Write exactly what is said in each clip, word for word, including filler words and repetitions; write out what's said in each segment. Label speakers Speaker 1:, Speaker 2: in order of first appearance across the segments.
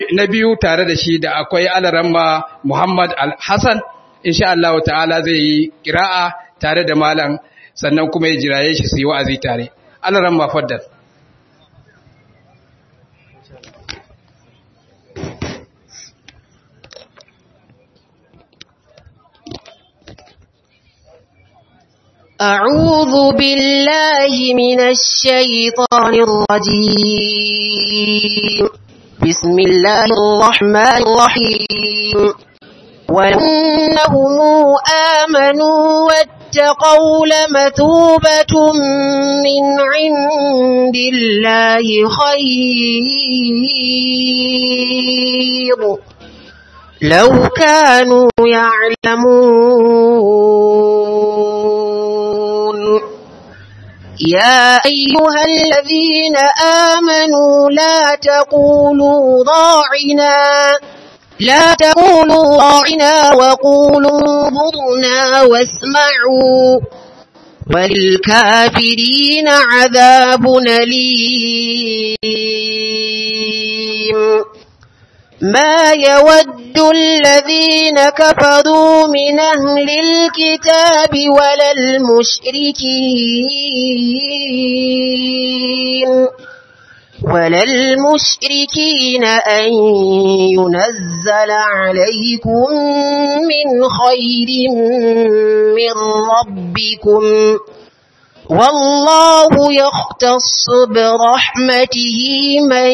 Speaker 1: na biyu tare da shi da akwai alaramma Muhammad Al-Hassan insha Allah ta'ala zai yi kira'a tare da malam sannan kuma ya jiraye shi su yi wa'azi tare. Alaramma faddal.
Speaker 2: أعوذ بالله من الشيطان الرجيم. بسم الله الرحمن الرحيم. وأنهم آمنوا واتقوا لمثوبة من عند الله خير لو كانوا يعلمون. يا أيها الذين آمنوا لا تقولوا ضاعنا لا تقولوا راعنا وقولوا انظرنا واسمعوا وللكافرين عذاب أليم. ما يود الذين كفروا من أهل الكتاب ولا المشركين ولا المشركين أن ينزل عليكم من خير من ربكم والله يختص برحمته من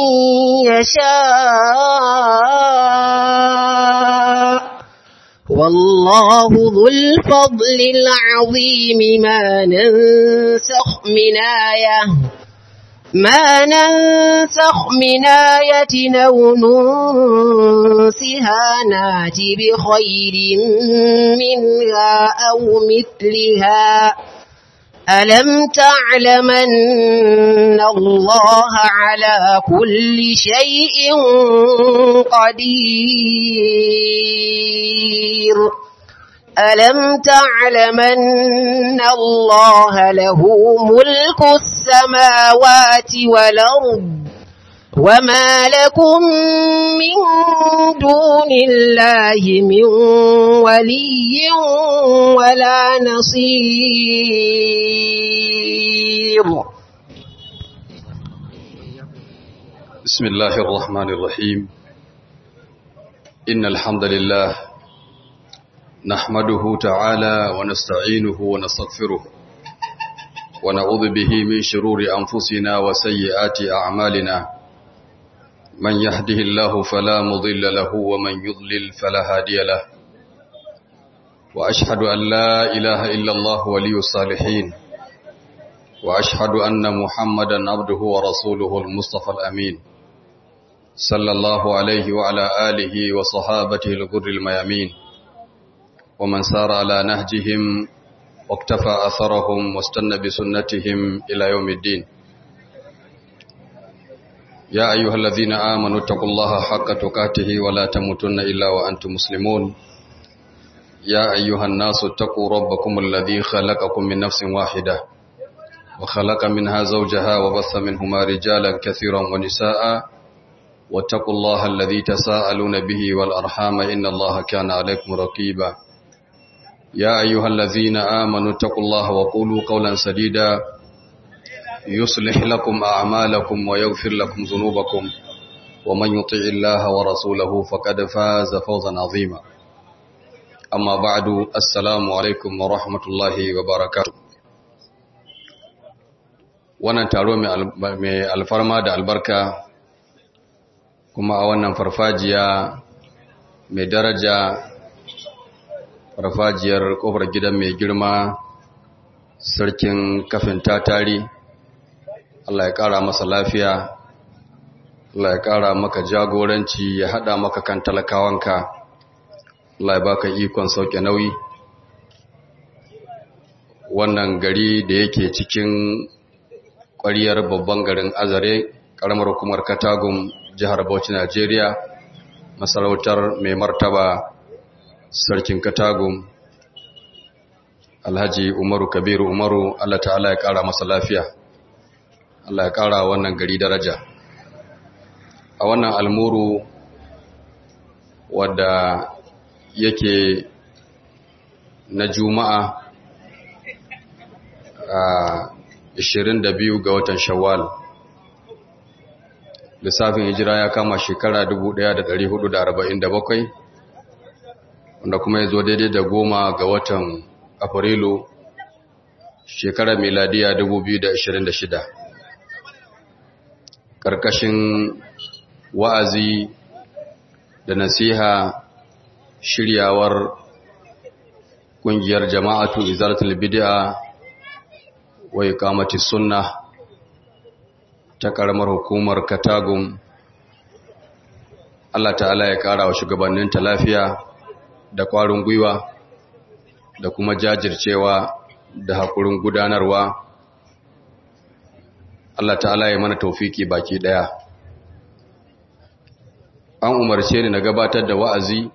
Speaker 2: يشاء والله ذو الفضل العظيم. ما ننسخ من آية ما ننسخ من آية أو ننسها نات بخير منها أو مثلها. ألم تعلم أن الله على كل شيء قدير؟ ألم تعلم أن الله له ملك السماوات والأرض وما لكم من دون الله من ولي ولا نصير.
Speaker 3: بسم الله الرحمن الرحيم. إن الحمد لله نحمده تعالى ونستعينه ونستغفره ونعوذ به من شرور أنفسنا وسيئات أعمالنا. من يهده الله فلا مضل له ومن يضلل فلا هادي له. وأشهد أن لا إله إلا الله ولي الصالحين وأشهد أن محمدا عبده ورسوله المصطفى الأمين صلى الله عليه وعلى آله وصحابته الغر الميامين ومن سار على نهجهم واقتفى أثرهم واستنى بسنتهم إلى يوم الدين. يا أيها الذين آمنوا اتقوا الله حق تقاته ولا تموتن إلا وأنتم مسلمون. يا أيها الناس اتقوا ربكم الذي خلقكم من نفس واحدة وخلق منها زوجها وبث منهما رجالا كثيرا ونساء واتقوا الله الذي تساءلون به والأرحام إن الله كان عليكم رقيبا. يا أيها الذين آمنوا اتقوا الله وقولوا قولا سديدا يصلح لكم أعمالكم ويغفر لكم ذنوبكم ومن يطع الله ورسوله فقد فاز فوزا عظيما. أما بعد السلام عليكم ورحمة الله وبركاته. wannan taro mai alfarma da albarka kuma a wannan farfajiya mai daraja farfajiyar kofar gidan mai girma sarkin kafin tatari. Allah ya ƙara masa lafiya, Allah ya ƙara maka jagoranci, ya haɗa maka kan talakawanka, Allah ya baka ikon sauke nauyi. Wannan gari da yake cikin ƙwariyar babban garin Azare, ƙaramar hukumar Katagum, jihar Bauchi, Najeriya, masarautar mai martaba sarkin Katagum, Alhaji Umaru Kabiru Umaru, Allah ta'ala ya ƙara masa lafiya. Allah ya ƙara wannan gari daraja. a wannan almuru wadda yake na Juma'a a ishirin da biyu ga watan Shawwal. Lissafin hijira ya kama shekara dubu ɗaya da ɗari hudu da arba'in da bakwai, wanda kuma ya zo daidai da goma ga watan Afrilu shekarar miladiya dubu biyu da ashirin da shida. Ƙarƙashin wa'azi da nasiha shiryawar ƙungiyar jama'atu izalatul bid'a wa iqamatis sunnah ta ƙaramar hukumar Katagum. Allah ta'ala ya ƙara wa shugabanninta lafiya da ƙwarin gwiwa da kuma jajircewa da haƙurin gudanarwa. Allah ta'ala ya mana taufiki baki ɗaya. An umarce ni na gabatar da wa'azi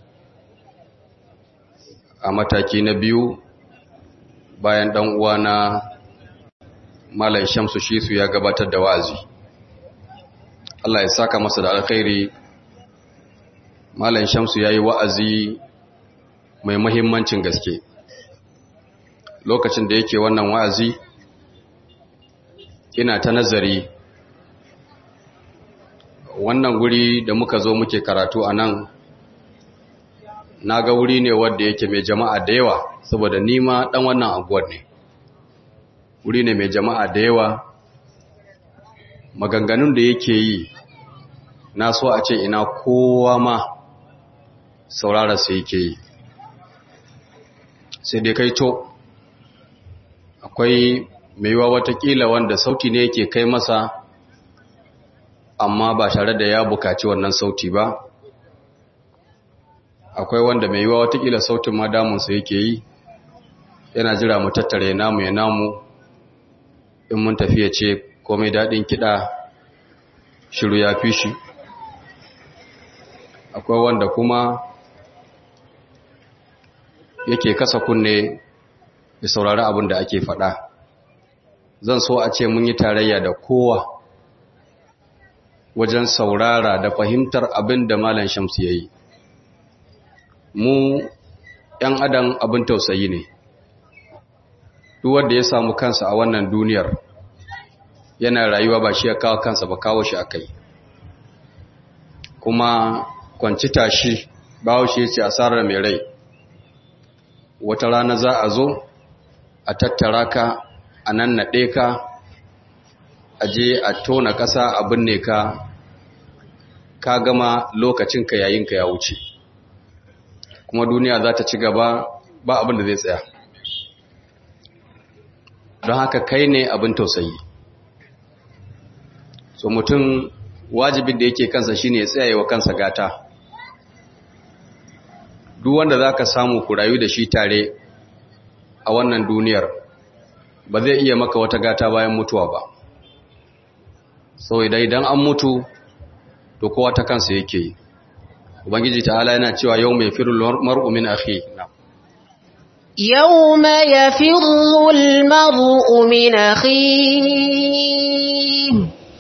Speaker 3: a mataki na biyu bayan ɗan uwana Malam Shamsu Shisu ya gabatar da wa'azi. Allah ya saka masa da alkhairi. Malam Shamsu ya yi wa'azi mai muhimmancin gaske. Lokacin da yake wannan wa'azi, ina ta nazari. Wannan guri da muka zo muke karatu a nan, na ga wuri ne wanda yake mai jama'a da yawa, saboda nima ɗan wannan anguwar ne. Wuri ne mai jama'a da yawa. Maganganun da yake yi na so a ce ina kowa ma saurararsa yake yi, sai dai kai to akwai mai yiwa watakila wanda sauti ne yake kai masa amma ba tare da ya bukaci wannan sauti ba. Akwai wanda mai yiwa watakila sautin ma damunsa yake yi, yana jira mu tattare namu ya namu, in mun tafiya ce komai daɗin kiɗa shiru ya fi shi. Akwai wanda kuma yake kasa kunne ya saurari abin da ake faɗa. Zan so a ce mun yi tarayya da kowa wajen saurara da fahimtar abin da Malam Shamsu ya yi. Mu ‘yan adam abin tausayi ne. Duk wanda ya samu kansa a wannan duniyar yana rayuwa ba shi ya kawo kansa ba, kawo shi akai. Kuma kwanci tashi bawo shi yace asarar mai rai. Wata rana za a zo a tattara ka, a nannaɗe ka, a je a tona ƙasa a binne ka, ka gama lokacinka yayinka ya wuce. Kuma duniya za ta ci gaba, ba abin da zai tsaya. Don haka kai ne abin tausayi. So mutum wajibin da yake kansa shine ya tsaya wa kansa gata. Duk wanda zaka samu ku rayu da shi tare a wannan duniyar ba zai iya maka wata gata bayan mutuwa ba. So idan idan an mutu to kowa ta kansa yake. Ubangiji ta'ala yana cewa yawma yafirul mar'u min akhi.
Speaker 2: يوم يفر المرء من أخيه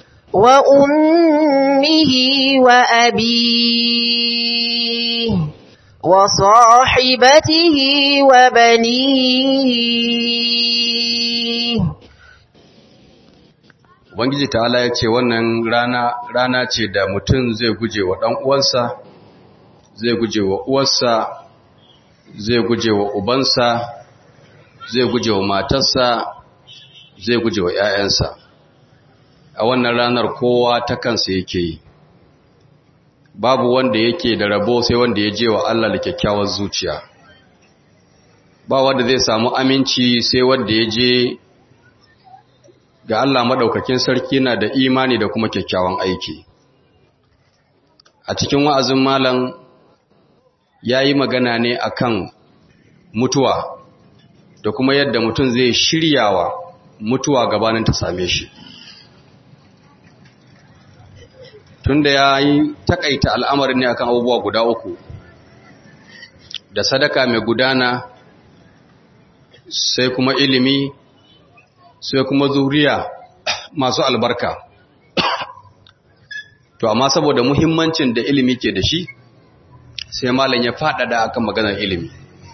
Speaker 2: وأمه وأبيه وصاحبته وبنيه.
Speaker 3: Ubangiji ta'ala ya ce wannan rana rana ce da mutum zai guje wa ɗan uwansa, zai guje wa uwarsa, zai guje wa ubansa, zai guje wa matarsa, zai guje wa ‘ya'yansa. A wannan ranar kowa ta kansa yake yi. Babu wanda yake da rabo sai wanda ya je wa Allah da kyakkyawar zuciya. Ba wanda zai samu aminci sai wanda ya je ga Allah maɗaukakin sarki na da imani da kuma kyakkyawan aiki. A cikin wa'azin malam ya yi magana ne akan mutuwa da kuma yadda mutum zai shiryawa mutuwa gabanin ta same shi. Tunda ya yi takaita al'amarin ne akan abubuwa guda uku, da sadaka mai gudana, sai kuma ilimi, sai kuma zuriya masu albarka. to amma saboda muhimmancin da ilimi ke da shi sai malam ya faɗaɗa akan maganar ilimi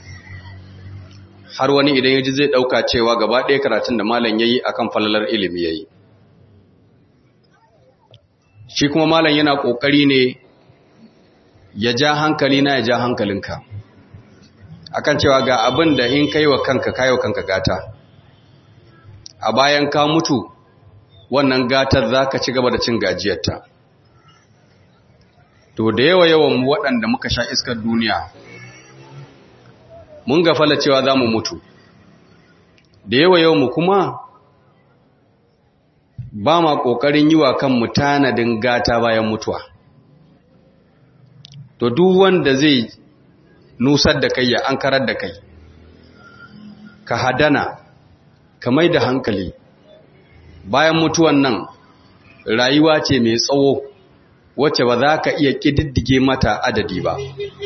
Speaker 3: har wani idan yaji zai ɗauka cewa gaba ɗaya karatun da malam yayi akan falalar ilimi yayi shi kuma malam yana ƙoƙari ne ya ja hankali na ya ja hankalinka akan cewa ga abin da in kai wa kanka kai wa kanka gata a bayan ka mutu wannan gatar zaka ci gaba da cin gajiyarta to da yawa yawan waɗanda muka sha iskar duniya mun gafala cewa za mu mutu da yawa yawan mu kuma ba ma ƙoƙarin yi wa kanmu tanadin gata bayan mutuwa to duk wanda zai nusar da kai ya ankarar da kai ka hadana ka mai da hankali bayan mutuwan nan rayuwa ce mai tsawo wacce ba za ka iya ƙididdige mata adadi ba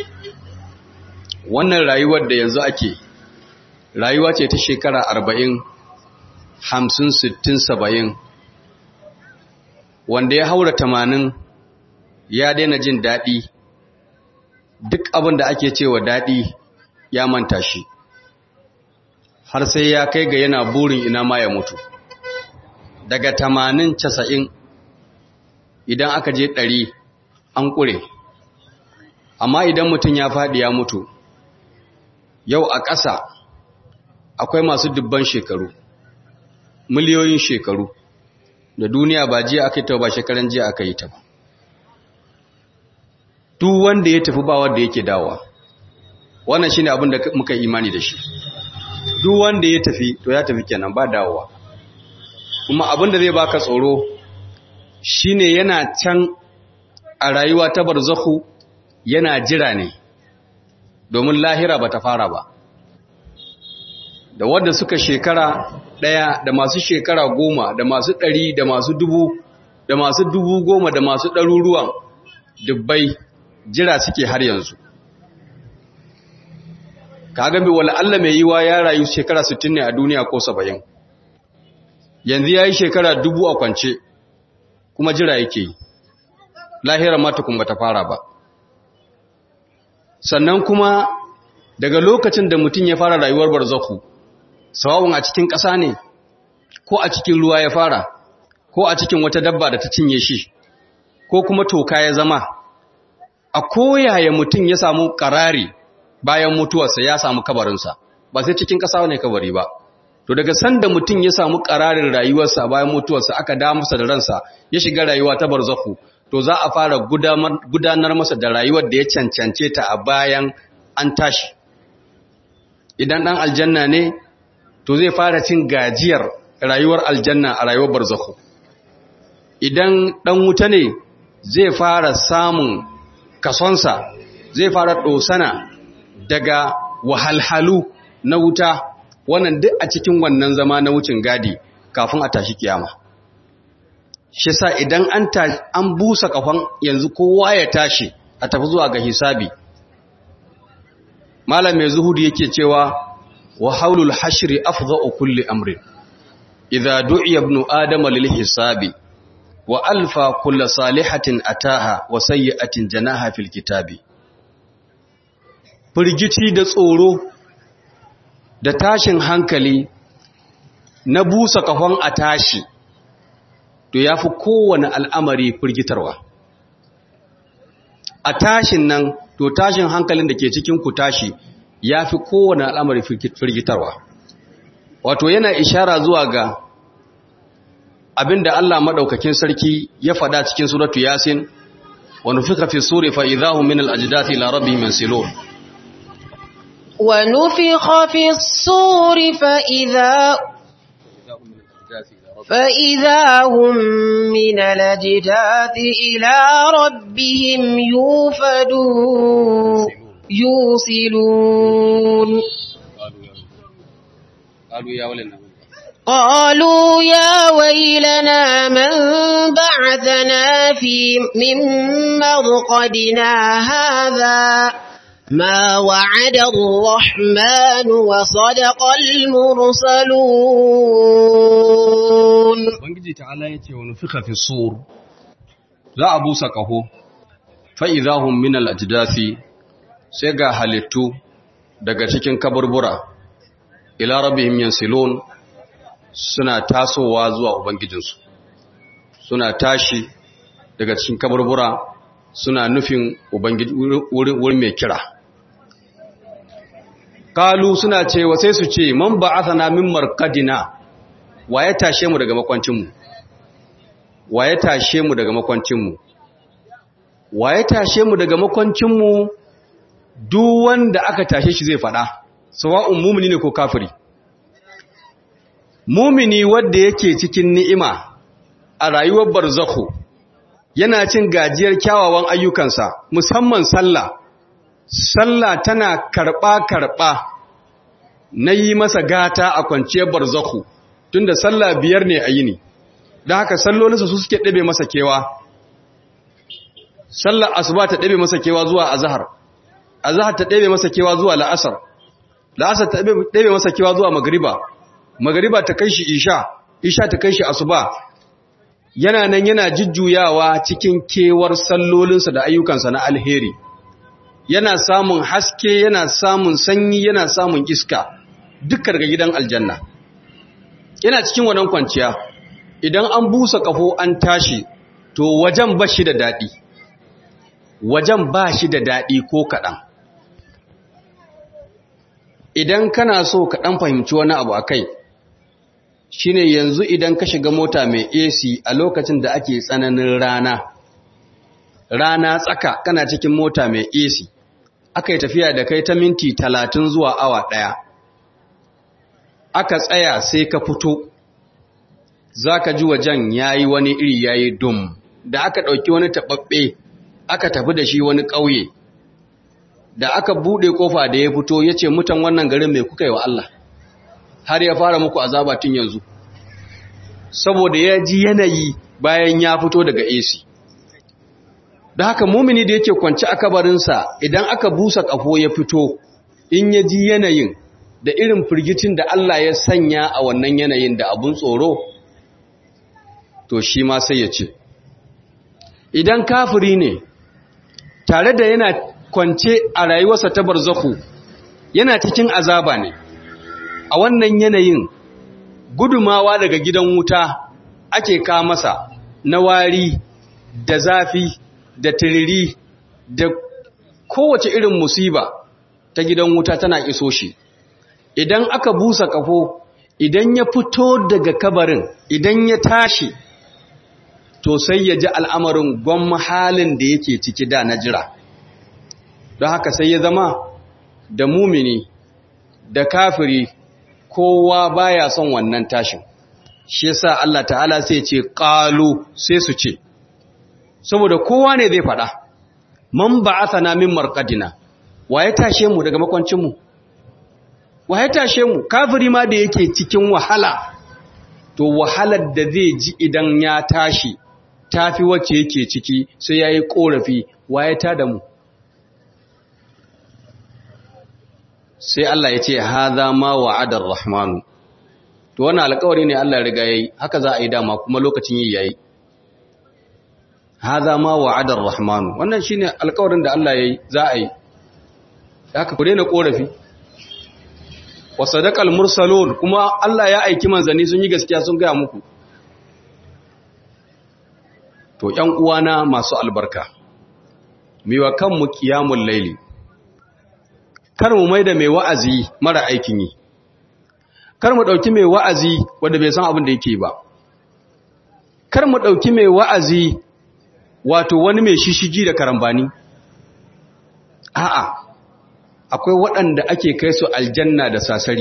Speaker 3: wannan rayuwar da yanzu ake rayuwa ce ta shekara arba'in hamsin sittin saba'in wanda ya haura tamanin ya daina jin daɗi duk abin da ake cewa daɗi ya manta shi har sai ya kai ga yana burin ina ma ya mutu daga tamanin casa'in idan aka je ɗari an ƙure amma idan mutum ya faɗi ya mutu yau a ƙasa akwai masu dubban shekaru miliyoyin shekaru da duniya ba jiya aka yi ta ba shekaran jiya aka yi ta ba duk wanda ya tafi ba wanda yake dawowa wannan shine abin da muka imani da shi duk wanda ya tafi to ya tafi kenan ba dawowa kuma abin da zai baka tsoro shine yana can a rayuwa ta barzakhu yana jira ne domin lahira bata fara ba da wanda suka shekara daya da masu shekara goma da masu ɗari da masu dubu da masu dubu goma da masu ɗaruruwan dubbai jira suke har yanzu kaga mai wala Allah mai yiwa ya rayu shekara sittin ne a duniya ko saba'in yanzu yayi shekara dubu a kwance kuma jira yake yi lahira ma tukun bata fara ba sannan kuma daga lokacin da mutum ya fara rayuwar barzakhu sawawun a cikin ƙasa ne ko a cikin ruwa ya fara ko a cikin wata dabba da ta cinye shi ko kuma toka ya zama a koyaya mutum ya samu ƙarari bayan mutuwarsa ya samu kabarinsa ba sai cikin ƙasa ne kabari ba to daga sanda mutum ya samu ƙararin rayuwarsa bayan mutuwarsa aka da masa da ransa ya shiga rayuwa ta barzakhu to za a fara gudanar masa da rayuwar da ya cancance ta a bayan an tashi idan ɗan aljanna ne to zai fara cin gajiyar rayuwar aljanna a rayuwar barzakhu idan ɗan wuta ne zai fara samun kasonsa zai fara ɗosana daga wahalhalu na wuta wannan duk a cikin wannan zama na wucin gadi kafin a tashi kiyama shi sa idan an an busa kafan yanzu kowa ya tashi a tafi zuwa ga hisabi malam mai zuhudi yake cewa wa haulul hashri afdha'u kulli amrin idza du'iya ibnu adama lil hisabi wa alfa kulli salihatin ataha wa sayyi'atin janaha fil kitabi firgici da tsoro da tashin hankali na busa kafan a tashi to yafi kowane al'amari firgitarwa a tashin nan to tashin hankalin da ke cikin ku tashi yafi kowane al'amari firgitarwa wato yana ishara zuwa ga abinda Allah madaukakin sarki ya faɗa cikin suratu yasin wa nufika fi suri fa idahum min al-ajdathi ila rabbihim yansilun
Speaker 2: wa nufikha fi suri fa idha فإذا هم من الأجداث إلى ربهم يوفدون يوصلون قالوا يا ويلنا من بعثنا في من مرقدنا هذا ما وعد الرحمن وصدق المرسلون
Speaker 3: Ubangiji ta'ala yace wa nufika fi sur za a busa kaho fa idahum min al-ajdathi sai ga halittu daga cikin kaburbura ila rabbihim yansilun suna tasowa zuwa ubangijinsu suna tashi daga cikin kaburbura suna nufin ubangiji wurin mai kira kalu suna cewa sai su ce man ba'athana min marqadina waye tashe mu daga makwancin mu waye tashe mu daga makwancin mu waye tashe mu daga makwancin mu duk wanda aka tashe shi zai fada sawa'un mu'mini ne ko kafiri mu'mini wanda yake cikin ni'ima a rayuwar barzakhu yana cin gajiyar kyawawan ayyukansa musamman sallah sallah tana karba karba na yi masa gata a kwanciyar barzakhu tunda sallah biyar ne a yini don haka sallolinsa su suke ɗabe masa kewa sallar asuba ta ɗabe masa kewa zuwa azhar azhar ta ɗabe masa kewa zuwa la'asar la'asar ta ɗabe masa kewa zuwa magriba magriba ta kai shi isha isha ta kai shi asuba yana nan yana jujjuyawa cikin kewar sallolinsa da ayyukansa na alheri yana samun haske yana samun sanyi yana samun iska dukkan daga gidan aljanna yana cikin wannan kwanciya idan an busa kafo an tashi to wajen ba shi da daɗi wajen ba shi da daɗi ko kaɗan idan kana so ka ɗan fahimci wani abu a kai shine yanzu idan ka shiga mota mai A C a lokacin da ake tsananin rana rana tsaka kana cikin mota mai A C aka yi tafiya da kai ta minti talatin zuwa awa ɗaya aka tsaya sai ka fito za ka ji wajen ya yi wani iri ya yi dum da aka ɗauki wani taɓaɓɓe aka tafi da shi wani ƙauye da aka buɗe ƙofa da ya fito ya ce mutan wannan garin mai kuka yi wa Allah har ya fara muku azaba tun yanzu saboda ya ji yanayi bayan ya fito daga A C da haka mumini da yake kwanci a kabarinsa idan aka busa ƙafo ya fito in ya ji yanayin da irin firgicin da Allah ya sanya a wannan yanayin da abun tsoro to shi ma sai ya ce idan kafiri ne tare da yana kwance a rayuwarsa ta barzakhu yana cikin azaba ne a wannan yanayin gudumawa daga gidan wuta ake ka masa na wari da zafi da tiriri da kowace irin musiba ta gidan wuta tana iso shi idan aka busa kafo idan ya fito daga kabarin idan ya tashi to sai ya ji al'amarin gwamma halin da yake ciki da na jira don haka sai ya zama da mumini da kafiri kowa baya son wannan tashin shi yasa Allah ta'ala sai ce qalu sai su ce saboda kowa ne zai fada man ba'athana min marqadina waye tashe mu daga makwancin mu waye tashe mu kafiri ma da yake cikin wahala to wahalar da zai ji idan ya tashi tafi wacce yake ciki sai yayi korafi waye ta da mu sai Allah ya ce hadha ma wa'ada ar-rahmanu to wannan alƙawari ne Allah ya riga yayi haka za a yi dama kuma lokacin yi yayi hadha ma wa'ada ar-rahmanu wannan shine alƙawarin da Allah yayi za a yi haka ku daina korafi wa sadaqal mursalun kuma Allah ya aiki manzanni sun yi gaskiya sun ga muku to ƴan uwana masu albarka miwa kanmu qiyamul layli kar mu maida mai wa'azi mara aikin yi kar mu dauki mai wa'azi wanda bai san abin da yake ba kar mu dauki mai wa'azi wato wani mai shishigi da karambani a'a akwai waɗanda ake kai su aljanna da sasari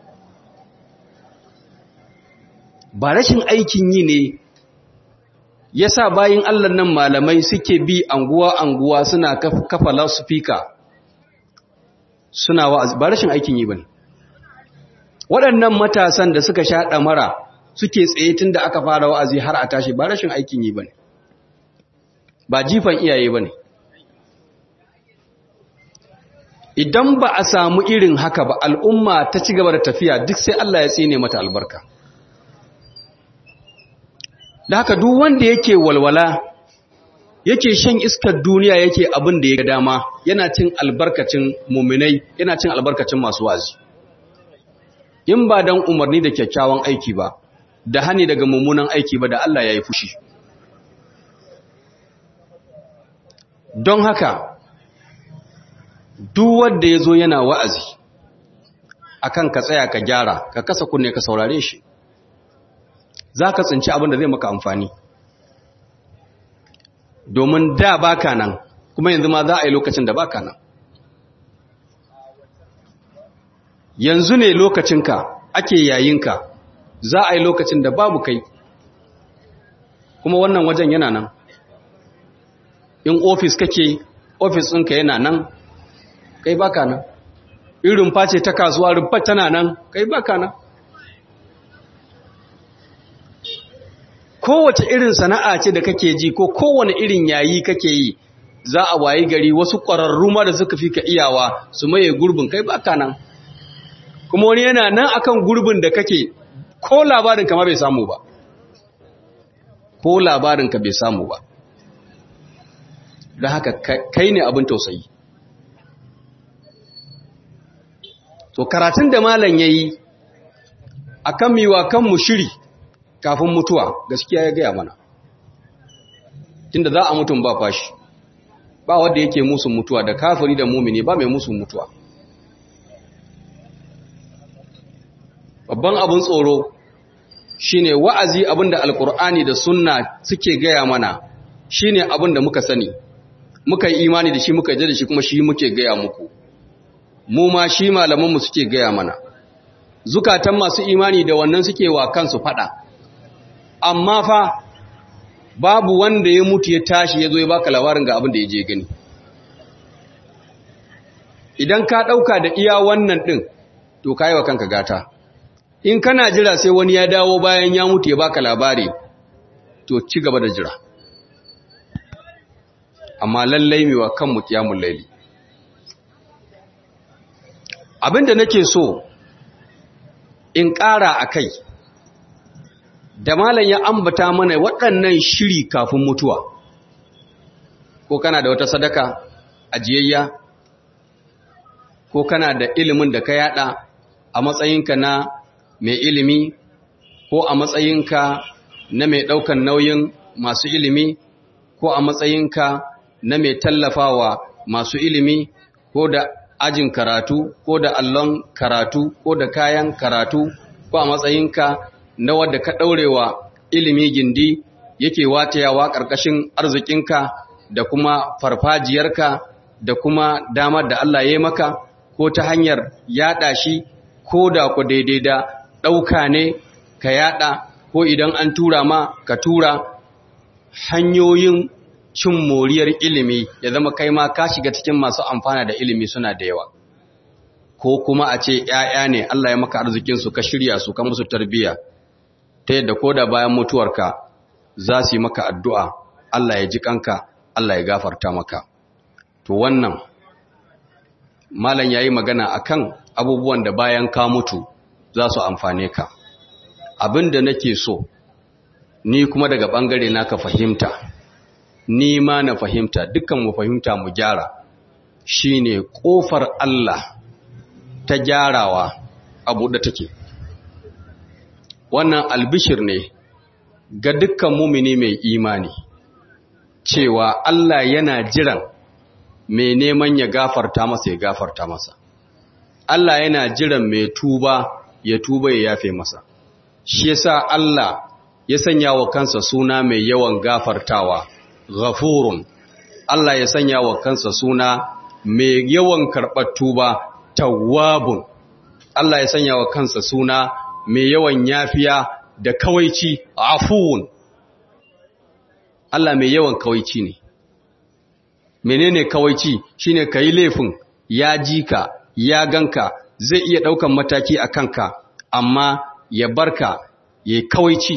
Speaker 3: ba rashin aikin yi ne yasa bayin Allah nan malamai suke bi anguwa anguwa suna kafa loudspeaker suna wa'azi ba rashin aikin yi bane waɗannan matasan da suka sha ɗamara suke tsaye tun da aka fara wa'azi har a tashi ba rashin aikin yi bane ba jifan iyaye bane idan ba a samu irin haka ba al'umma ta ci gaba da tafiya duk sai Allah ya tsine mata albarka da haka duk wanda yake walwala yake shan iskar duniya yake abin da ya ga dama, yana cin albarkacin muminai, yana cin albarkacin masu wazi. In ba dan umarni da kyakkyawan aiki ba, da hani daga mummunan aiki ba, da Allah ya yi fushi. Don haka, duk wanda ya zo yana wa'azi, akan ka tsaya ka gyara, ka kasa kunne ka saurare shi, za ka tsinci abin da zai maka amfani. Domin da baka nan, kuma yanzu ma za a yi lokacin da baka nan. Yanzu ne lokacinka ake yayinka, za a yi lokacin da babu kai, kuma wannan wajen yana nan. In ofis kake, ofis ɗinka yana nan, kai baka nan. In rumfa ce ta kasuwa, rumfa tana nan, kai baka nan. Kowace irin sana'a ce da kake ji ko kowane irin yayi kake yi, za a wayi gari wasu ƙwararru ma da suka fi ka iyawa su maye gurbin, kai baka nan. Kuma wani yana nan akan gurbin da kake, ko labarin ka ma bai samu ba. Ko labarin ka bai samu ba. Don haka kai ne abin tausayi. To karatun da malam yayi akan miwa kanmu shiri kafin mutuwa, gaskiya ya gaya mana. Tunda za a mutum ba fashi, ba wanda yake musu mutuwa, da kafiri da mumini ba mai musu mutuwa. Babban abin tsoro shine wa'azi, abinda alkur'ani da sunna suke gaya mana, shine abin da muka sani, muka yi imani da shi, muka je da shi, kuma shi muke gaya muku. Mu ma shi malamanmu suke gaya mana. Zukatan masu imani da wannan suke wa kansu fada. Amma fa babu wanda ya mutu ya tashi ya zo ya baka labarin ga abin da ya je gani. Idan ka ɗauka da iya wannan ɗin, to ka yi wa kanka gata. In kana jira sai wani ya dawo bayan ya mutu ya baka labari, to ci gaba da jira. Amma lallai mai wa kanmu kiyamun laili. Abin da nake so in ƙara a kai, da malam ya ambata mana waɗannan shiri kafin mutuwa. Ko kana da wata sadaka ajiyayya, ko kana da ilimin da ka yada a matsayinka na mai ilimi, ko a matsayinka na mai ɗaukan nauyin masu ilimi, ko a matsayinka na mai tallafawa masu ilimi, ko da ajin karatu, ko da allon karatu, ko da kayan karatu, ko a matsayinka na wadda ka ɗaurewa ilimi gindi yake watayawa ƙarƙashin arzikinka da kuma farfajiyarka da kuma damar da Allah ya yi maka, ko ta hanyar yaɗa shi, ko da ku daidai da ɗauka ne ka yaɗa, ko idan an tura ma ka tura. Hanyoyin cin moriyar ilimi ya zama kai ma ka shiga cikin masu amfana da ilimi suna da yawa. Ko kuma a ce ‘ya'ya ne Allah ya maka arzikinsu, ka shirya su, ka musu tarbiyya, ta yadda ko da bayan mutuwarka za su yi maka addu'a, Allah ya ji kanka, Allah ya gafarta maka. To wannan malam ya yi magana a kan abubuwan da bayan ka mutu za su amfane ka. Abin da nake so, ni kuma daga ɓangare na ka fahimta, ni ma na fahimta, dukkan mu fahimta mu gyara, shi ne ƙofar Allah ta gyarawa a buɗe take. Wannan albishir ne ga dukkan mumini mai imani, cewa Allah yana jiran mai neman ya gafarta masa ya gafarta masa. Allah yana jiran mai tuba ya tuba ya yafe masa. Shi yasa Allah ya sanya wa kansa suna mai yawan gafartawa, Ghafurun. Allah ya sanya wa kansa suna mai yawan karɓar tuba, Tawwabun. Allah ya sanya wa kansa suna mai yawan yafiya da kawaici, Afuwun. Allah mai yawan kawaici ne. Menene kawaici? Shine kai laifin, ya ji ka, ya ganka, zai iya ɗaukan mataki a kanka, amma ya barka ya kawaici.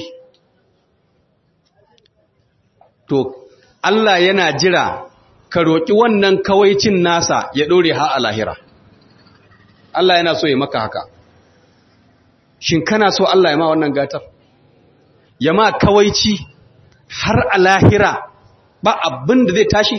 Speaker 3: To Allah yana jira ka roƙi wannan kawaicin nasa ya ɗore har a lahira. Allah yana so ya maka haka. Shin kana so Allah ya ma wannan gatar? Ya ma kawaici har a lahira
Speaker 4: ba abin da zai tashi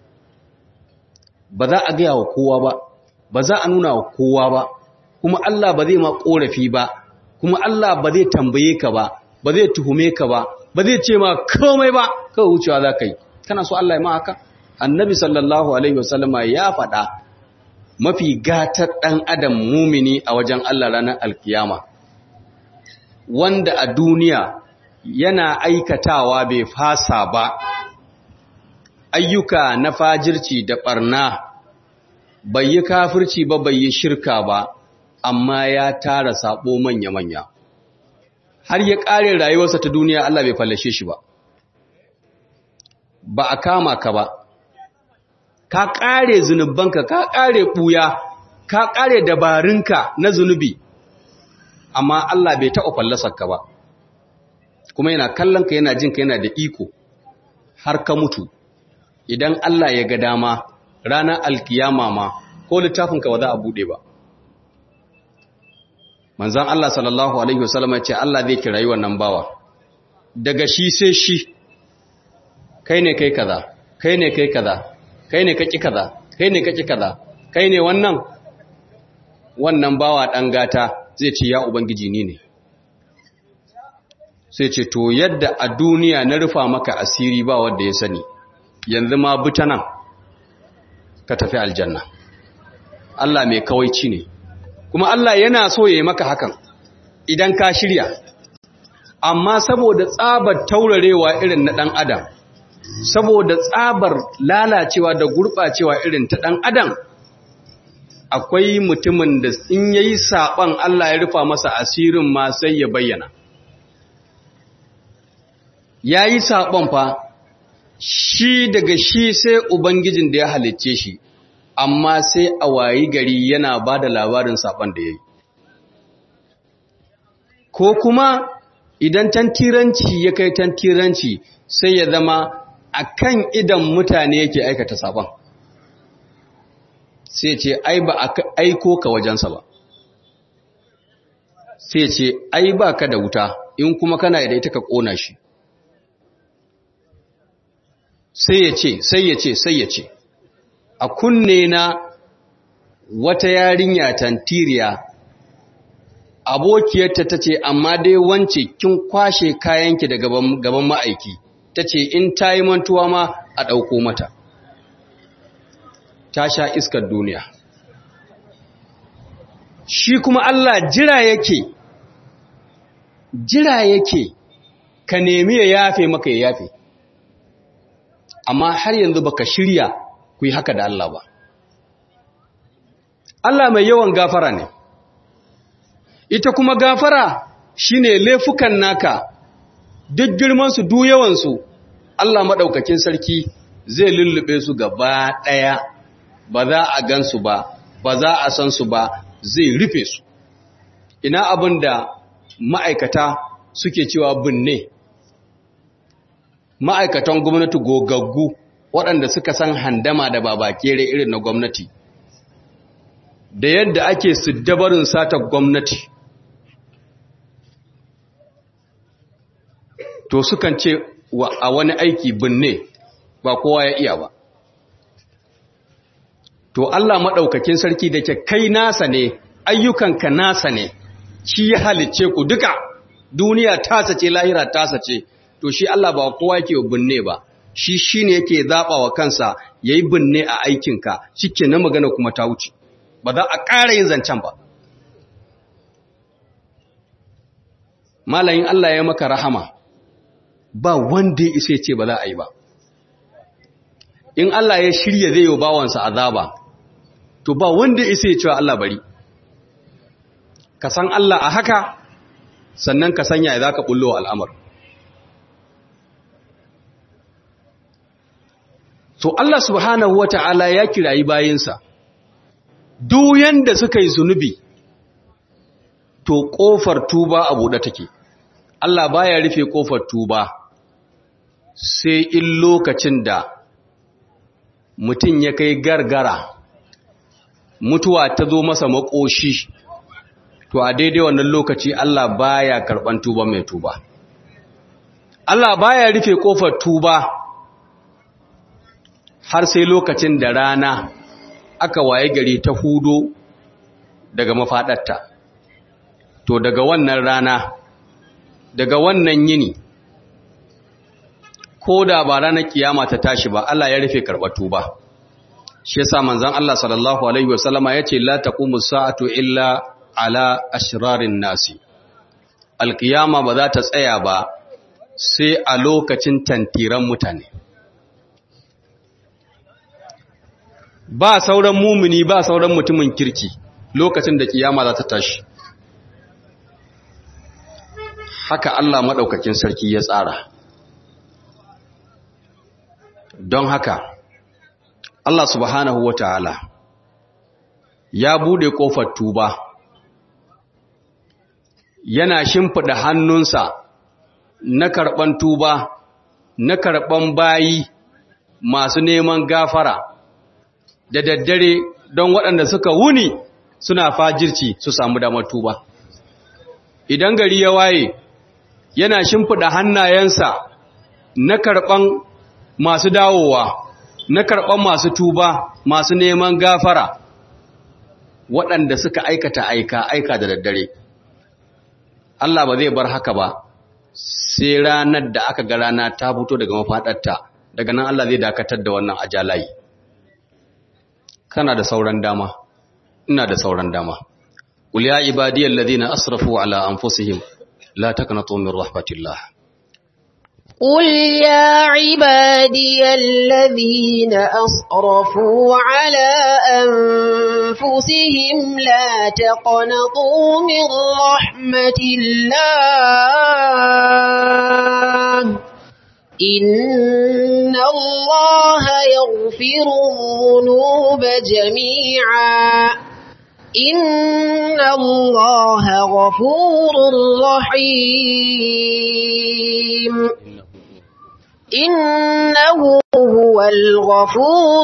Speaker 4: ba za a gaya wa kowa ba ba za a nuna wa kowa ba kuma Allah ba zai ma korafi ba kuma Allah ba zai tambaye ka ba ba zai tuhume ka ba ba zai ce ma komai ba kawai wucewa za ka yi kana so Allah ya ma haka annabi sallallahu alaihi wasallama ya faɗa mafi gatar ɗan adam mumini a wajen Allah ranar alkiyama wanda a duniya yana aikatawa bai fasa ba ayyuka na fajirci da ɓarna bai yi kafirci ba bai yi shirka ba amma ya tara sabo manya-manya har ya ƙare rayuwarsa ta duniya Allah bai fallashe shi ba ba a kama ka ba ka ƙare zunubanka ka ƙare ɓuya ka ƙare dabarunka na zunubi amma Allah bai taɓa fallasarka ba kuma yana kallonka yana jinka yana da iko har ka mutu idan Allah ya ga dama ranar alkiyama ma ko littafinka ba za a buɗe ba manzan Allah sallallahu alaihi wasallam ya ce Allah zai kirayi wannan bawa daga shi sai shi kai ne kai kaza kai ne kai kaza kai ne kaki kaza kai ne kaki kaza kai ne wannan wannan bawa dan gata zai ce ya ubangiji ni ne sai ce to yadda a duniya na rufa maka asiri ba wanda ya sani yanzu ma buta nan ka tafi aljanna Allah mai kawaici ne kuma Allah yana so ya yi maka hakan idan ka shirya amma saboda tsabar taurarewa irin na ɗan adam saboda tsabar lalacewa da gurɓacewa irin ta ɗan adam akwai mutumin da in yayi saɓan Allah ya rufa masa asirin ma sai ya bayyana yayi saɓon fa shi daga shi sai ubangijin da ya halicce shi amma sai a wayi gari yana ba da labarin saɓon da ya yi ko kuma idan tantiranci ya kai tantiranci sai ya zama a kan idan mutane yake aikata saɓon sai ce ai ba a aiko ka wajensa ba sai ce ai ba ka da wuta in kuma kana da ita ka ƙona shi sai ya ce sai ya ce sai ya ce a kunne na wata yarinya tantiriya abokiyarta ta ce amma dai wance kin kwashe kayanki daga gaban ma'aiki ta ce in ta yi mantuwa ma a ɗauko mata ta sha iskar duniya shi kuma Allah jira yake jira yake ka nemi ya yafe maka ya yafe amma har yanzu baka shirya ku yi haka da Allah ba Allah mai yawan gafara ne ita kuma gafara shine laifukan naka duk girman su duk yawan su Allah madaukakin sarki zai lullube su gaba daya ba za a gansu ba ba za a san su ba zai rufe su ina abin da ma'aikata suke cewa binne ma'aikatan gwamnati gogaggu waɗanda suka san handama da babakere irin na gwamnati da yadda ake siddabarin satar gwamnati to sukan ce a wani aiki binne ba kowa ya iya ba to Allah maɗaukakin sarki da ke kai nasa ne ayyukanka nasa ne shi ya halicce ku duka duniya tasa ce lahira tasa ce to shi Allah ba kowa yake binne ba shi shine yake zaba wa kansa yayi binne a aikinka shike na magana kuma ta wuce ba za a ƙara yin zancen ba malayin Allah ya maka rahama ba wanda ya isa ce ba za a yi ba in Allah ya shirya zai yi bawansa azaba to ba wanda ya isa ya cewa Allah bari ka san Allah a haka sannan ka sanya ya zaka bullo al'amar so Allah subhanahu wata'ala ya kirayi bayinsa duk yanda suka yi zunubi to kofar tuba a buɗe take Allah baya rufe kofar tuba sai in lokacin da mutum ya kai gargara mutuwa ta zo masa makoshi to a daidai wannan lokaci Allah baya karban tuba mai tuba Allah baya rufe kofar tuba har sai lokacin da rana aka waye gari ta hudo daga mafaɗarta. To daga wannan rana, daga wannan yini, ko da ba ranar kiyama ta tashi ba, Allah ya rufe karɓar tuba. Shi yasa manzon Allah sallallahu alaihi wasallama yace la taqumu sa'atu illa ala ashrarin nasi. Alkiyama ba za ta tsaya ba sai a lokacin tantiran mutane. Ba sauran mumini ba sauran mutumin kirki lokacin da kiyama za ta tashi. Haka Allah madaukakin sarki ya tsara. Don haka Allah subhanahu wataala ya bude kofar tuba, yana shimfida hannunsa na karban tuba, na karban bayi masu neman gafara da daddare don waɗanda suka wuni suna fajirci su samu damar tuba. Idan gari ya waye, yana shimfida hannayensa na karban masu dawowa, na karban masu tuba, masu neman gafara waɗanda suka aikata aika aika da daddare. Allah ba zai bar haka ba sai ranar da aka ga rana ta fito daga mafaɗarta, daga nan Allah zai dakatar da wannan ajalayi. Kana da sauran dama, ina da sauran dama. Qul ya ibadiyal ladina asrafu ala anfusihim la taqnatu min rahmatillah.
Speaker 2: قل يا عبادي الذين أسرفوا على أنفسهم لا تقنطوا من رحمة الله إن الله يغفر الذنوب جميعا إن الله غفور رحيم إنه هو الغفور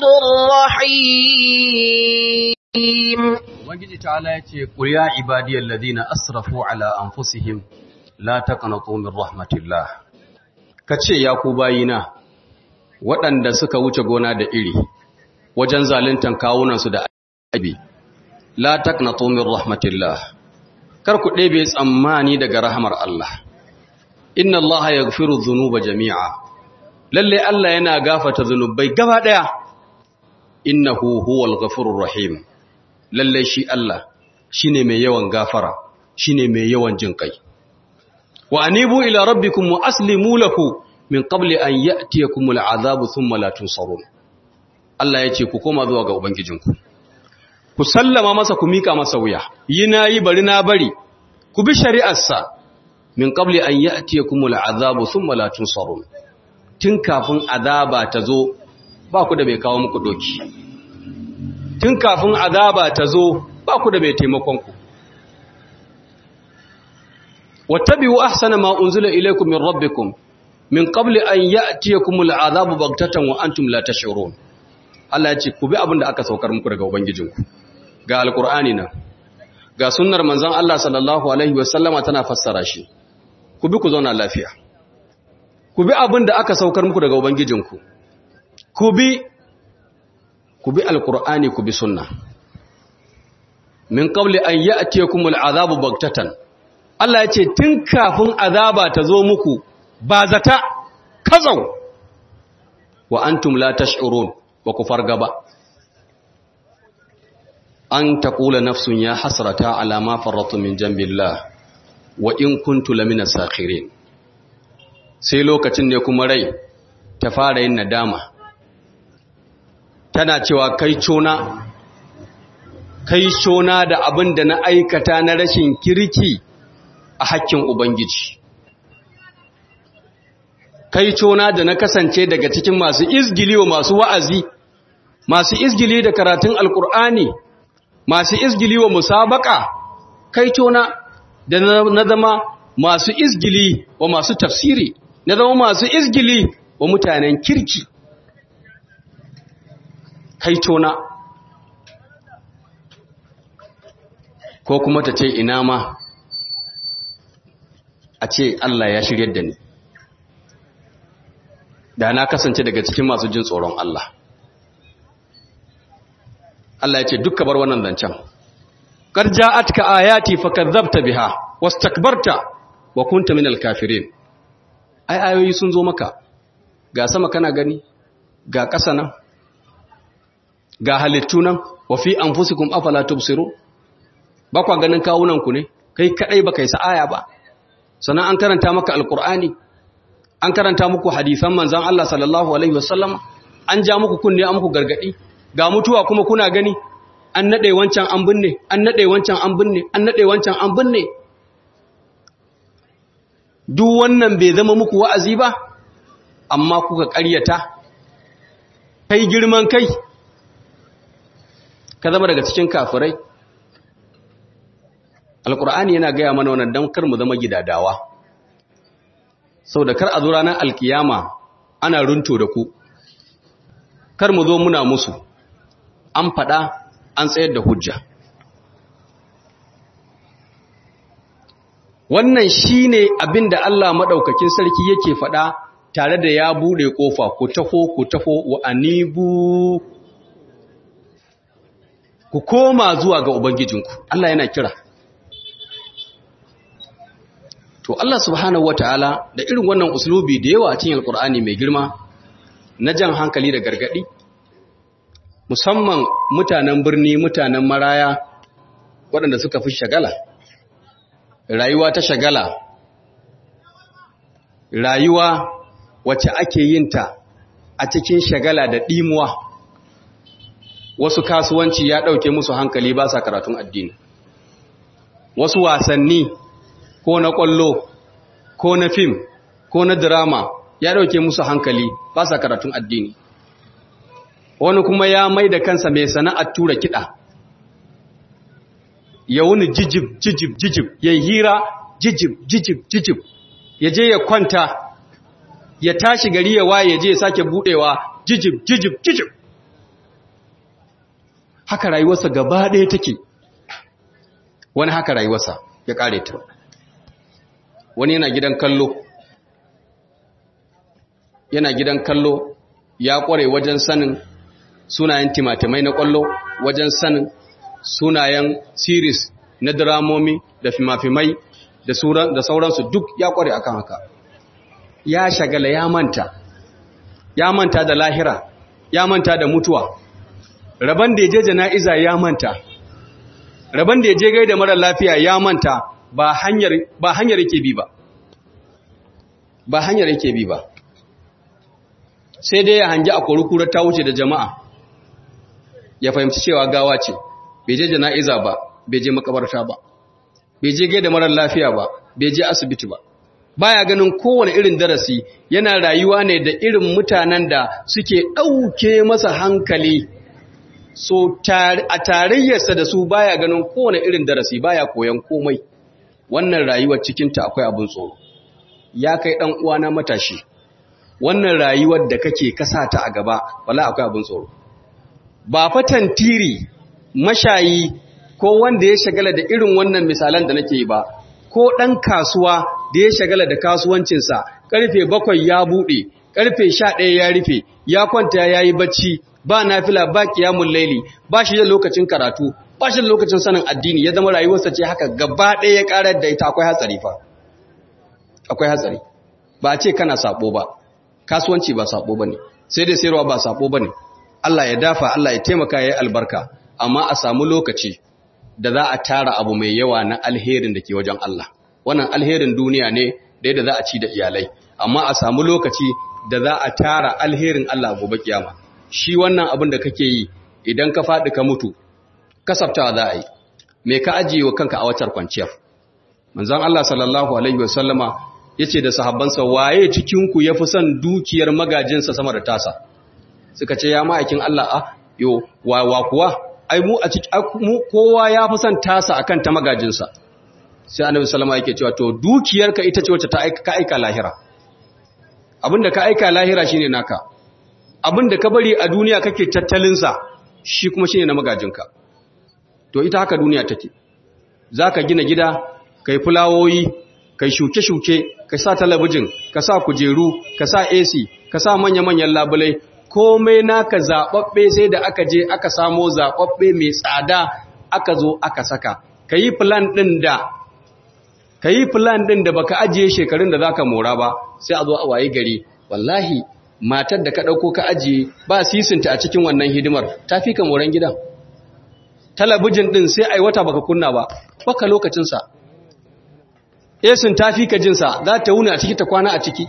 Speaker 2: الرحيم.
Speaker 4: Ubangiji ta'ala yace qul ya ibadiyal ladina asrafu ala anfusihim la taqnatu min rahmatillah. Kace ya ku bayina waɗanda suka wuce gona da iri wajen zaluntan kawunan su da abi, la taqnatu min rahmatillah. Kar ku ɗebe tsammani daga rahmar Allah. Inna Allah yaghfiru dhunuba jami'a. Lalle Allah yana gafata zunubai gaba daya. Innahu huwal ghafurur rahim. Lalle shi Allah shine mai yawan gafara, shine mai yawan jinkai. Wa anibu ila rabbikum wa aslimu lahu min qabli an ya'tiyakumul azabu thumma la tunsarun. Allah yace ku koma zuwa ga ubangijinku. Ku sallama masa, ku mika masa wuya. Yi nayi bari na bari. Ku bi shari'arsa min qabli an ya'tiyakumul azabu thumma la tunsarun. Tun kafin azaba ta zo ba ku da mai kawo muku doki. Tun kafin azaba ta zo ba ku da mai taimakon ku. Wattabi'u ahsana ma unzila ilaykum min rabbikum min qabli an ya'tiyakumul azabu baghtatan wa antum la tash'urun. Allah ya ce ku bi abin da aka saukar muku daga ubangijinku. Ga alqur'ani nan, ga sunnar manzon Allah sallallahu alaihi wasallama tana fassara shi. Ku bi ku zauna lafiya. Ku bi abin da aka saukar muku daga ubangijinku. Ku bi ku bi alqur'ani, ku bi sunna. Min qabli an ya'tiyakumul azabu baghtatan. Allah ya ce tun kafin azaba ta zo muku ba zata kazau wa antum la tash'urun, wa ku farga ba. An taqula nafsun ya hasrata ala ma farratu min jambillah wa in kuntu lamina sakhirin. Sai lokacin ne kuma rai ta fara yin nadama, tana cewa kai cona kai cona da abin da na aikata na rashin kirki a hakkin Ubangiji. Kai cona da na kasance daga cikin masu izgili wa masu wa'azi, masu izgili da karatun Alƙur'ani, masu izgili wa musabaka. Kai cona da na zama masu izgili wa masu tafsiri, na zama masu izgili wa mutanen kirki. Kai cona. Ko kuma ta ce ina ma a ce Allah ya shiryar da ni, da na kasance daga cikin masu jin tsoron Allah. Allah ya ce dukka bar wannan zancen qad ja'atka ayati fakadzabta biha wastakbarta wa kunta minal kafirin ai ayoyi sun zo maka ga sama kana gani ga ƙasa nan ga halittu nan wa fi anfusikum afala tubsiru ba kwa ganin kawunan ku ne kai kadai baka yi aya ba sannan an karanta maka alqur'ani an karanta muku hadisan manzon Allah sallallahu alaihi wasallam an ja muku kunne an muku gargadi ga mutuwa kuma kuna gani an nade wancan an binne an nade wancan an binne an nade wancan an binne duk wannan bai zama muku wa'azi ba amma kuka ƙaryata kai girman kai ka zama daga cikin kafirai alqur'ani yana gaya mana wannan dan kar mu zama gidadawa saboda kar a zo ranar alkiyama ana runto da ku kar mu zo muna musu an faɗa an tsayar da hujja wannan shine abin da Allah madaukakin sarki yake faɗa tare da ya bude kofa ku taho ku taho wa anibu ku koma zuwa ga ubangijinku Allah yana kira to Allah subhanahu wataala da irin wannan uslubi da yawa a cikin alqur'ani mai girma na jan hankali da gargadi musamman mutanen birni mutanen maraya waɗanda suka fi shagala rayuwa ta shagala rayuwa wacce ake yin ta a cikin shagala da ɗimuwa wasu kasuwanci ya ɗauke musu hankali ba sa karatun addini wasu wasanni ko na ƙwallo ko na fim ko na drama ya ɗauke musu hankali ba sa karatun addini wani kuma ya mai da kansa mai sana'ar tura kiɗa ya wuni jijib jijib jijib ya hira jijib jijib jijib ya je ya kwanta ya tashi gari ya waye ya je ya sake budewa jijib jijib jijib haka rayuwarsa gaba ɗaya take wani haka rayuwarsa ya kare ta wani yana gidan kallo yana gidan kallo ya kware wajen sanin sunayen timatimai na kwallo wajen sanin sunayen series na dramomi da fimafimai da sauransu duk ya kware akan haka ya shagala ya manta ya manta da lahira ya manta da mutuwa raban da ya je jana'iza ya manta raban da ya je gaida mara lafiya ya manta ba hanyar ba hanyar yake bi ba ba hanyar yake bi ba sai dai ya hangi a kurukura ta wuce da jama'a ya fahimci cewa gawa ce bai je jana'iza ba bai je makabarta ba bai je gaida mara lafiya ba bai je asibiti ba baya ganin kowane irin darasi yana rayuwa ne da irin mutanen da suke ɗauke masa hankali so a tarayyarsa da su baya ganin kowane irin darasi baya koyan komai wannan rayuwar cikinta akwai abin tsoro ya kai ɗan uwana matashi wannan rayuwar da kake kasata a gaba wala akwai abin tsoro ba fatan tiri mashayi ko wanda ya shagala da irin wannan misalan da nake yi ba ko ɗan kasuwa da ya shagala da kasuwancinsa ƙarfe bakwai ya buɗe ƙarfe sha ɗaya ya rufe ya kwanta ya yi bacci ba nafila ba kiyamun laili ba shi da lokacin karatu ba shi da lokacin sanin addini ya zama rayuwarsa ce haka gaba ɗaya ya ƙarar da ita akwai hatsari fa akwai hatsari ba a ce kana sabo ba kasuwanci ba sabo ba ne sai dai sayarwa ba sabo ba ne Allah ya dafa Allah ya taimaka ya yi albarka amma a samu lokaci da za a tara abu mai yawa na alherin da ke wajen Allah wannan alherin duniya ne da yadda za a ci da iyalai amma a samu lokaci da za a tara alherin Allah gobe kiyama shi wannan abin da kake yi idan ka faɗi ka mutu kasaftawa za a yi me ka ajiye wa kanka a wacar kwanciyar manzon Allah sallallahu alaihi wasallama yace da sahabbansa waye cikin ku yafi son dukiyar magajinsa sama da tasa suka ce ya ma'aikin Allah a yo wa kuwa ai mu a cikin mu kowa ya fi son tasa akan ta magajinsa sai annabi sallama yake cewa to dukiyarka ita ce wacce ta aika ka aika lahira abinda ka aika lahira shine naka abinda ka bari a duniya kake tattalin sa shi kuma shine na magajinka to ita haka duniya take zaka gina gida kai fulawoyi kai shuke-shuke ka sa talabijin ka sa kujeru ka sa A C ka sa manya-manyan labulai komai naka zaɓaɓɓe sai da aka je aka samo zaɓaɓɓe mai tsada aka zo aka saka ka yi plan ɗin da ka yi plan ɗin da baka ajiye shekarun da zaka mora ba sai a zo a waye gari wallahi matar da ka ɗauko ka ajiye ba sisinta a cikin wannan hidimar ta fi ka moran gidan talabijin ɗin sai ai wata baka kunna ba baka lokacinsa esin ta fi ka jinsa za ta wuni a ciki ta kwana a ciki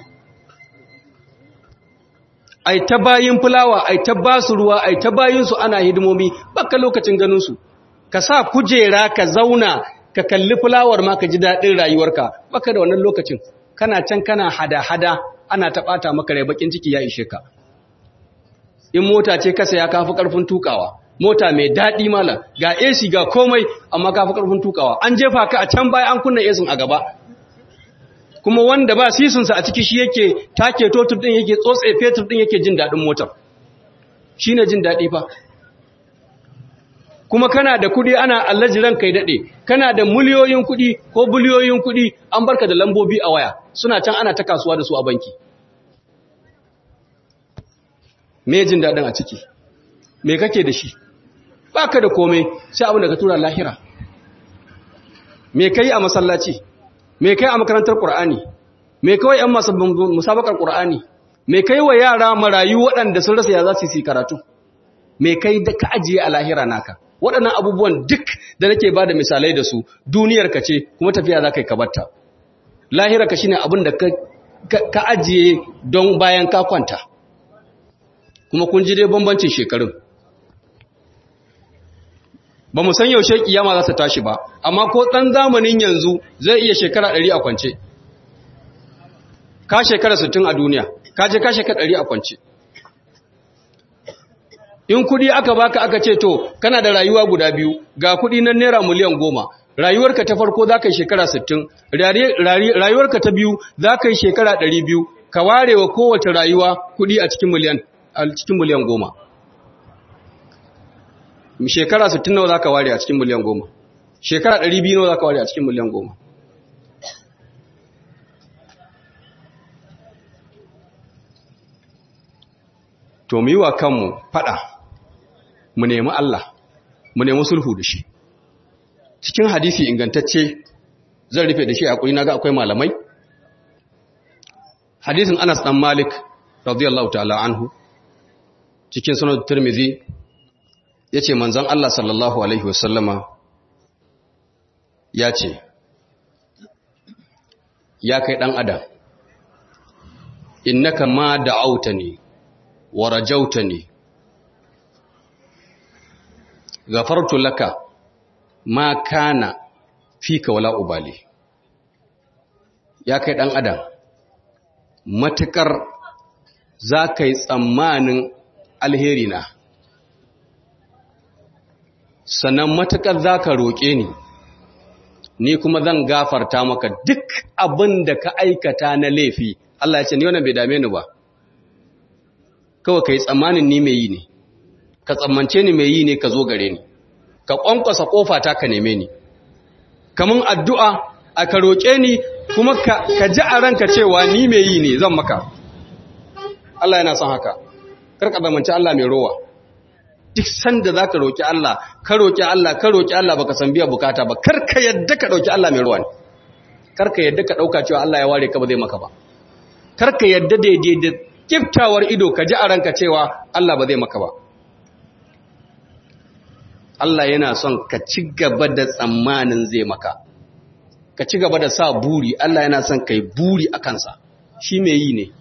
Speaker 4: ai ta bayin fulawa ai ta basu ruwa ai ta bayinsu ana hidimomi baka lokacin ganinsu ka sa kujera ka zauna ka kalli fulawar ma ka ji daɗin rayuwarka baka da wannan lokacin kana can kana hada-hada ana ta ɓata maka rai bakin ciki ya ishe ka in mota ce kasa ya kafi ƙarfin tukawa mota mai daɗi malam ga A C ga komai amma kafi ƙarfin tukawa an jefa ka a can baya an kunna A C a gaba kuma wanda ba sisinsa a ciki shi yake take totur ɗin yake tsotse fetur ɗin yake jin daɗin motar shi ne jin daɗi fa kuma kana da kuɗi ana allaji ran kai daɗe kana da miliyoyin kuɗi ko biliyoyin kuɗi an barka da lambobi a waya suna can ana ta kasuwa da su a banki me jin daɗin a ciki me kake da shi baka da komai sai abin da ka tura lahira me kai a masallaci me kai a makarantar qur'ani me kai yan musabakar qur'ani me kai wa yara marayu waɗanda sun rasa ya za su yi karatu me kai da ka ajiye a lahira naka waɗannan abubuwan duk da nake ba da misalai da su duniyar ka ce kuma tafiya za ka yi kabarta lahira ka shine abin da ka ajiye don bayan ka kwanta kuma kun ji dai bambancin shekarun ba mu san yaushe kiyama za ta tashi ba amma ko ɗan zamanin yanzu zai iya shekara ɗari a kwance ka shekara sittin a duniya ka je ka shekara ɗari a kwance in kudi aka baka aka ce to kana da rayuwa guda biyu ga kudi na naira miliyan goma rayuwarka ta farko za ka yi shekara sittin rayuwarka ta biyu za ka yi shekara ɗari biyu ka ware wa kowace rayuwa kudi a cikin miliyan a cikin miliyan goma shekara sittin nawa za ka ware a cikin miliyan goma shekara ɗari biyu nawa za ka ware a cikin miliyan goma to mu yi wa kanmu faɗa mu nemi Allah mu nemi sulhu da shi cikin hadisi ingantacce zan rufe da shi a kuri naga akwai malamai hadisin Anas dan Malik radiyallahu ta'ala anhu cikin sunan Tirmidhi yace manzon Allah sallallahu alaihi wasallama yace ya kai dan adam innaka ma da'awtani wa rajautani ghafartu laka ma kana fika wala ubali ya kai dan adam matukar zakai tsammanin alheri na sannan matukar zaka roke ni ni kuma zan gafarta maka duk abin da ka aikata na laifi Allah ya ce ni wannan bai dame ni ba kawai ka yi tsammanin ni mai yi ne ka tsammance ni mai yi ne ka zo gare ni ka ƙwanƙwasa ƙofa ta ka neme ni kamun addu'a a ka roƙe ni kuma ka ji a ranka cewa ni mai yi ne zan maka Allah yana son haka karka zamance Allah mai rowa duk sanda za ka roƙi Allah ka roƙi Allah ka roƙi Allah baka san biya bukata ba karka yadda ka ɗauki Allah mai rowa ne karka yadda ka ɗauka cewa Allah ya ware ka ba zai maka ba karka yadda daidai da kiftawar ido ka ji a ranka cewa Allah ba zai maka ba Allah yana son ka ci gaba da tsammanin zai maka ka ci gaba da sa buri Allah yana son kai buri a kansa shi mai yi ne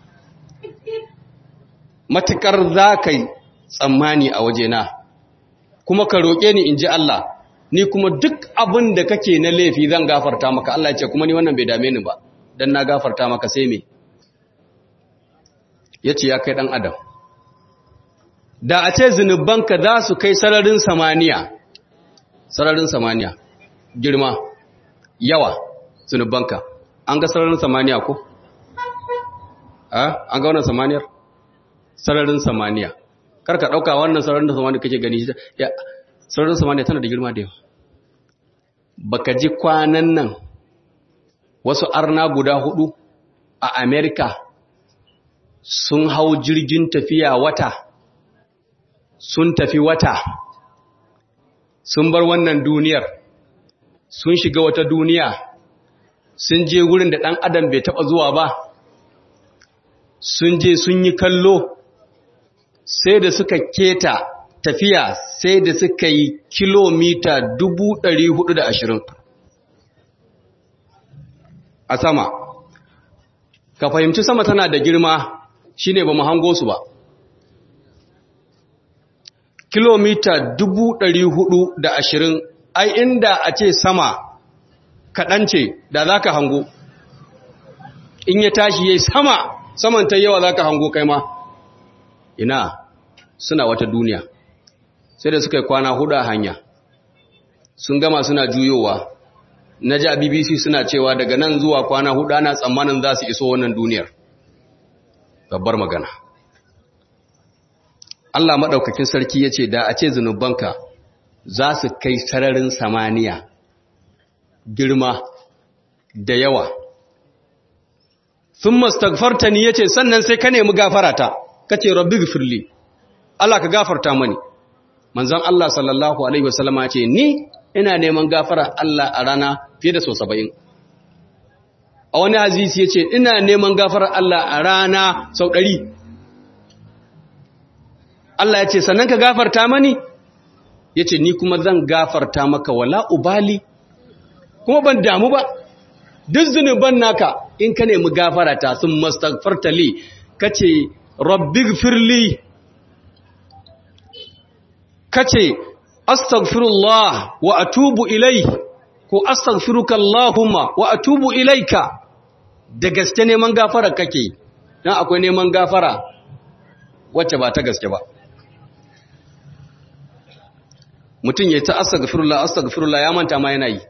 Speaker 4: matukar za ka yi tsammani a wajena kuma ka roƙe ni in ji Allah ni kuma duk abin da kake na laifi zan gafarta maka Allah ya ce kuma ni wannan bai dame ni ba dan na gafarta maka sai me ya ce ya kai ɗan adam da a ce zunubanka za su kai sararin samaniya sararin samaniya girma yawa zunubanka an ga sararin samaniya ko? an ga wannan samaniyar? sararin samaniya karka ɗauka wannan sararin samaniya kake gani sararin samaniya tana da girma da yawa baka ji kwanan nan wasu arna guda hudu a Amerika sun hau jirgin tafiya wata, sun tafi wata, sun bar wannan duniyar, sun shiga wata duniya, sun je wurin da ɗan adam bai taɓa zuwa ba, sun je sun yi kallo, sai da suka keta tafiya sai da suka yi kilomita dubu ɗari hudu da ashirin a sama. Ka fahimci sama tana da girma shine ba mu hango su ba. Kilomita dubu ɗari hudu da ashirin, ai inda a ce sama kaɗan ce da za ka hango. In ya tashi ya yi sama, saman ta yawa za ka hango kai ma. Ina suna wata duniya. Sai da suka yi kwana hudu a hanya. Sun gama suna juyowa. Na ji a B B C suna cewa daga nan zuwa kwana hudu ana tsammanin za su iso wannan duniyar. Babbar magana. Allah maɗaukakin sarki ya ce da a ce zunubanka za su kai sararin samaniya girma da yawa. Sun mastagfarta ni ya ce sannan sai ka nemi gafarata, ka ce rabbi gifirli, Allah ka gafarta mani. Manzon Allah sallallahu Alaihi wasallama ya ce ni ina neman gafara Allah a rana fiye da sau saba'in. A wani hadisi ya ce ina neman gafara Allah a rana sau ɗari. Allah ya ce sannan ka gafarta mani, ya ce ni kuma zan gafarta maka wala ubali, kuma ban damu ba, duk zunuban naka in ka nemi gafarata sun mastagfarta li, ka ce rabbi firli, ka ce astaghfirullah wa atubu ilai, ko astaghfiruka Allahumma wa atubu ilaika, da gaske neman gafara kake, dan akwai neman gafara wacce ba ta gaske ba. Mutum ya ta astaghfirullah astaghfirullah ya manta ma yana yi.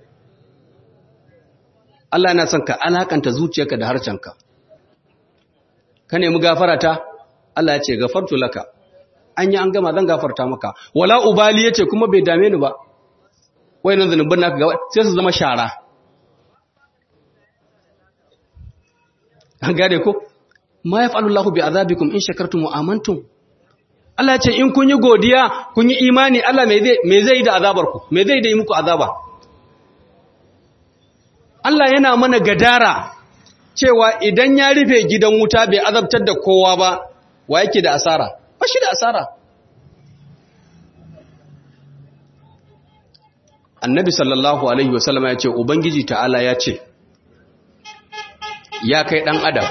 Speaker 4: Allah yana son ka alakanta zuciyarka da harcenka. Ka nemi gafarata, Allah ya ce gafartu laka. An yi an gama zan gafarta maka. Wala ubali yace kuma bai dame ni ba. Wayannan zanubin naka gaba sai su zama shara. An gane ko? Ma yaf'alu Allahu bi azabikum in shakartum wa amantum. Allah ya ce in kun yi godiya, kun yi imani, Allah me zai me zai yi da azabarku? Me zai da yi muku azaba? Allah yana mana gadara cewa idan ya rufe gidan wuta bai azabtar da kowa ba, wa yake da asara? Ba shi da asara. Annabi sallallahu alaihi wasallam ya ce Ubangiji ta'ala ya ce, ya kai ɗan adam,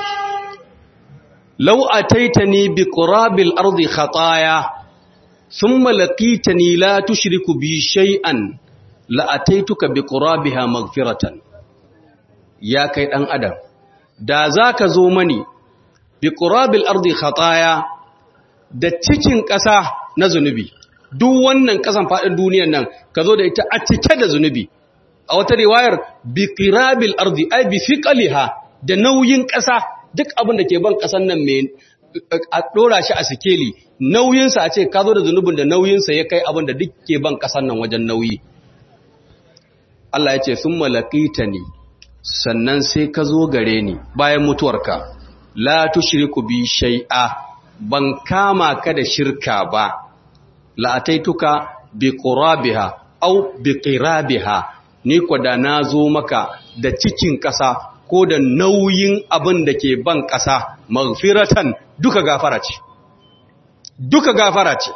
Speaker 4: lau ataitani bi qurabil ardi khataya thumma laqitani la tushriku bi shay'an la ataituka bi qurabiha maghfiratan. Ya kai ɗan adam, da zaka zo mani bi qurabil ardi khataya, da cikin ƙasa na zunubi, duk wannan ƙasan faɗin duniyar nan ka zo da ita a cike da zunubi. A wata riwayar bi qirabil ardi ay bi fiqliha, da nauyin ƙasa, duk abin da ke ban ƙasan nan mai a dora shi a sikeli, nauyinsa a ce ka zo da zunubin da nauyinsa ya kai abin da duk ke ban ƙasan nan wajen nauyi. Allah ya ce summa laqitani, sannan sai ka zo gare ni bayan mutuwarka, la tushriku bi shay'a, ban kama ka da shirka ba, la'ataituka bi qurabiha aw bi qirabiha, ni ko da nazo maka da cikin ƙasa ko da nauyin abin da ke ban ƙasa, maghfiratan, duka gafara ce, duka gafara ce.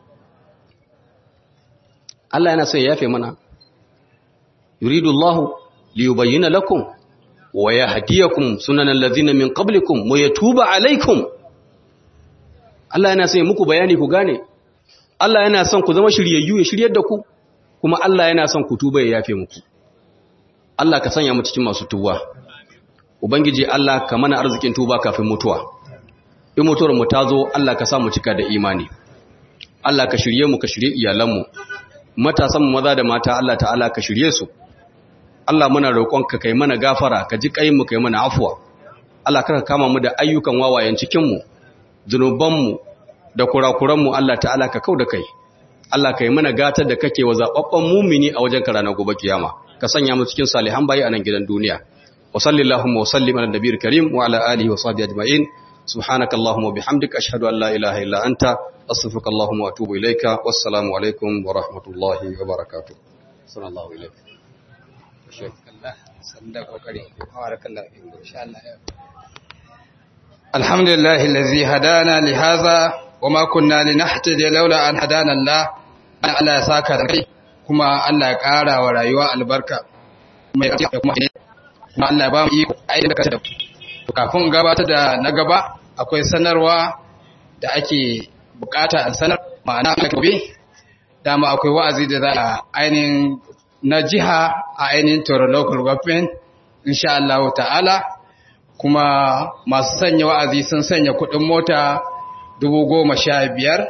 Speaker 4: Allah yana so ya yafe mana. Yuridu Allahu li yubayyana lakum wa yahdiyakum sunanal ladzina min qablikum wa yatuba alaykum. Allah yana so ya muku bayani ku gane. Allah yana son ku zama shiryayyu ya shiryar da ku, kuma Allah yana son ku tuba ya yafe muku. Allah ka sanya mu cikin masu tuba. Ubangiji Allah ka mana arzikin tuba kafin mutuwa. In mutuwar mu ta zo, Allah ka sa mu cika da imani. Allah ka shirye mu, ka shirye iyalanmu. Matasan mu maza da mata, Allah ta'ala ka shirye su. Allah muna roƙonka kai mana gafara, ka ji kai mu kai mana afwa. Allah ka kama mu da ayyukan wawayen cikin mu, zunuban mu da kurakuran mu, Allah ta'ala ka kauda kai. Allah kai mana gatar da kake wa zababban mumini a wajen ka ranar gobe kiyama. Ka sanya mu cikin salihan bayi a nan gidan duniya. Wa sallallahu wa sallim ala nabiyil karim wa ala alihi wa sahbihi ajma'in.
Speaker 3: subhanakallahumma bihamdika ashhadu an la ilaha illa anta astaghfiruka allahumma wa atubu ilayka wassalamu alaikum wa rahmatullahi wa barakatuh sallallahu alaihi
Speaker 1: Allah sanda kokari barakallahu insha Allah alhamdulillah allazi hadana li hadha wama kunna linahtadiya laula an hadana Allah Allah ya saka da kai kuma Allah ya ƙara wa rayuwa albarka kuma ya kuma kuma Allah ya ba mu iko ai da kace da kafin gabatar da na gaba akwai sanarwa da ake bukata a sanar ma'ana gobe dama akwai wa'azi da za a ainihin na jiha a ainihin Toro local government insha Allah ta'ala kuma masu sanya wa'azi sun sanya kuɗin mota dubu goma sha biyar